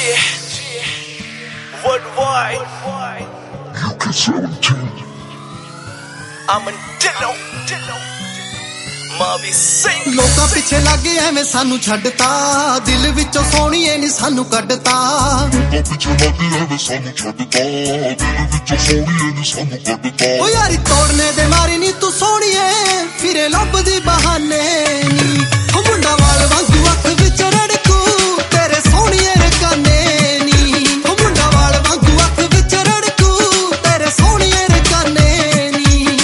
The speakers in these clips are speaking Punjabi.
Worldwide. You can 17. I'm in Dillo. ਮਾਵੀ ਸਿੰਘ ਲੋਕਾਂ ਪਿੱਛੇ ਲੱਗ ਐਵੇਂ ਸਾਨੂੰ ਛੱਡਤਾ ਦਿਲ ਵਿੱਚੋਂ ਸੋਹਣੀਏ ਨੀ ਸਾਨੂੰ ਕੱਢਤਾ ਲੋਕਾਂ ਪਿੱਛੇ ਲੱਗ ਐਵੇਂ ਸਾਨੂੰ ਛੱਡਤਾ ਦਿਲ ਵਿੱਚੋਂ ਸੋਹਣੀਏ ਨੀ ਸਾਨੂੰ ਕੱਢਤਾ ਓ ਯਾਰੀ ਤੋੜਨੇ ਦੇ ਮਾਰੀ ਨੀ ਤੂੰ ਸੋਹਣੀਏ ਫਿਰੇ ਲੱਭਦੀ ਬਹਾਨੇ ਨੀ ਓ ਮੁੰਡਾ ਵਾਲ ਵਾਂਗੂ ਅੱਖ ਵਿੱਚ ਰੜਕੂ ਤੇਰੇ ਸੋਹਣੀਏ ਰਕਾਨੇ ਨੀ ਓ ਮੁੰਡਾ ਵਾਲ ਵਾਂਗੂ ਅੱਖ ਵਿੱਚ ਰੜਕੂ ਤੇਰੇ ਸੋਹਣੀਏ ਰਕਾਨੇ ਨੀ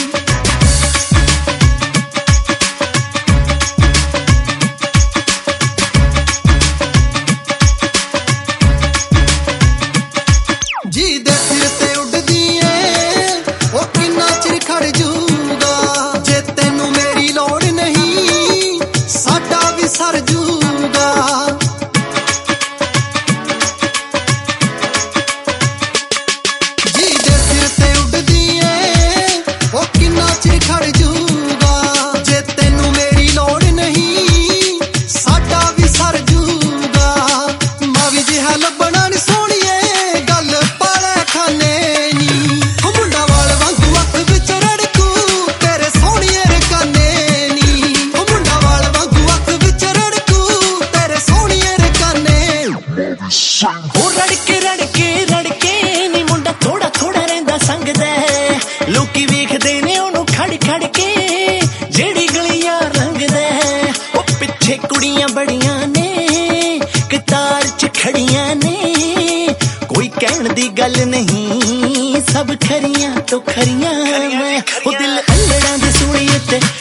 ਜੀ ਦੇ ਸਿਰ ਤੇ ਉੱਡਦੀ ਏ ਉਹ ਕਿੰਨਾ ਚਿਰ ਖੜ ਜੂਗਾ ਜੇ ਤੈਨੂੰ ਮੇਰੀ ਲੋੜ ਨਹੀਂ ਸਾਡਾ ਵੀ ਸਰ ਜੂਗਾ ਜੀ ਦੇ ਸਿਰ ਤੇ ਉੱਡਦੀ ਏ ਉਹ ਕਿੰਨਾ ਚਿਰ ਖੜ ਜੂਗਾ ਜੇ ਤੈਨੂੰ ਮੇਰੀ ਲੋੜ ਨਹੀਂ ਸਾਡਾ ਵੀ ਸਰ ਜੂਗਾ ਮਾਵੀ ਜਿਹਾ ਲੱਭਣਾ ਨੀ ਸੋਹਣੀਏ ਗੱਲ ਪਾਲੇ ਖਾਨੇ ਨੀ ਓ ਮੁੰਡਾ ਵਾਲ ਵਾਂਗੂ ਅੱਖ ਵਿੱਚ ਰੜਕੂ ਤੇਰੇ ਸੋਹਣੀਏ ਰਕਾਨੇ ਨੀ ਓ ਮੁੰਡਾ ਵਾਲ ਵਾਂਗੂ ਅੱਖ ਵਿੱਚ ਰੜਕੂ ਤੇਰੇ ਸੋਹਣੀਏ ਰਕਾਨੇ ਹੋ ਰੜਕੇ ਨੀ ਮੁੰਡਾ ਥੋੜਾ ਰਹਿੰਦਾ ਸੰਗਦਾ ਲੋਕੀ ਵੇਖਦੇ ਨੇ ਉਹਨੂੰ ਖੜ ਕੇ ਜਿਹੜੀ ਗਲੀ ਯਾਰ ਲੰਘਦਾ ਉਹ ਪਿੱਛੇ ਕੁੜੀਆਂ ਬੜੀਆਂ ਨੇ ਕਤਾਰ 'ਚ ਖੜੀਆਂ ਨੇ ਕੋਈ ਕਹਿਣ ਦੀ ਗੱਲ ਨਹੀਂ ਸਭ ਖਰੀਆਂ ਤੋਂ ਖਰੀਆਂ ਉਹ ਦਿਲ ਅਲੜਾਂ ਦੀ ਸੂਲੀ ਉੱਤੇ